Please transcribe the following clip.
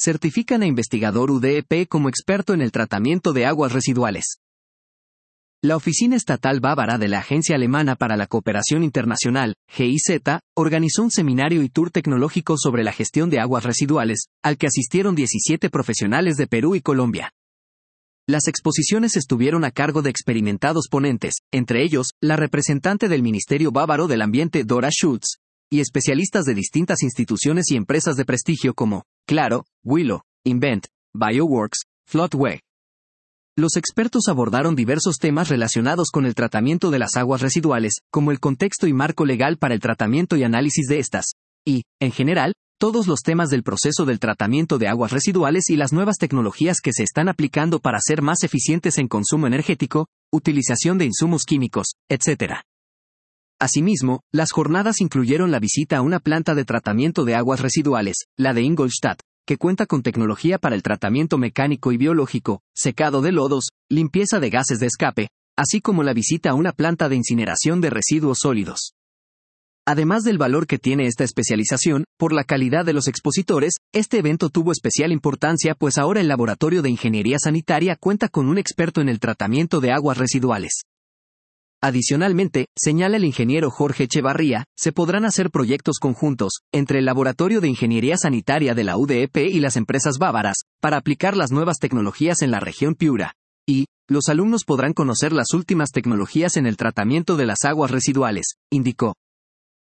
certifican a investigador UDEP como experto en el tratamiento de aguas residuales. La Oficina Estatal Bávara de la Agencia Alemana para la Cooperación Internacional, GIZ, organizó un seminario y tour tecnológico sobre la gestión de aguas residuales, al que asistieron 17 profesionales de Perú y Colombia. Las exposiciones estuvieron a cargo de experimentados ponentes, entre ellos, la representante del Ministerio Bávaro del Ambiente Dora Schultz, y especialistas de distintas instituciones y empresas de prestigio como Claro, Willow, Invent, Bioworks, Floodweg. Los expertos abordaron diversos temas relacionados con el tratamiento de las aguas residuales, como el contexto y marco legal para el tratamiento y análisis de estas, y, en general, todos los temas del proceso del tratamiento de aguas residuales y las nuevas tecnologías que se están aplicando para ser más eficientes en consumo energético, utilización de insumos químicos, etc. Asimismo, las jornadas incluyeron la visita a una planta de tratamiento de aguas residuales, la de Ingolstadt, que cuenta con tecnología para el tratamiento mecánico y biológico, secado de lodos, limpieza de gases de escape, así como la visita a una planta de incineración de residuos sólidos. Además del valor que tiene esta especialización, por la calidad de los expositores, este evento tuvo especial importancia pues ahora el Laboratorio de Ingeniería Sanitaria cuenta con un experto en el tratamiento de aguas residuales. Adicionalmente, señala el ingeniero Jorge Echevarría, se podrán hacer proyectos conjuntos, entre el Laboratorio de Ingeniería Sanitaria de la UDEP y las empresas bávaras, para aplicar las nuevas tecnologías en la región Piura. Y, los alumnos podrán conocer las últimas tecnologías en el tratamiento de las aguas residuales, indicó.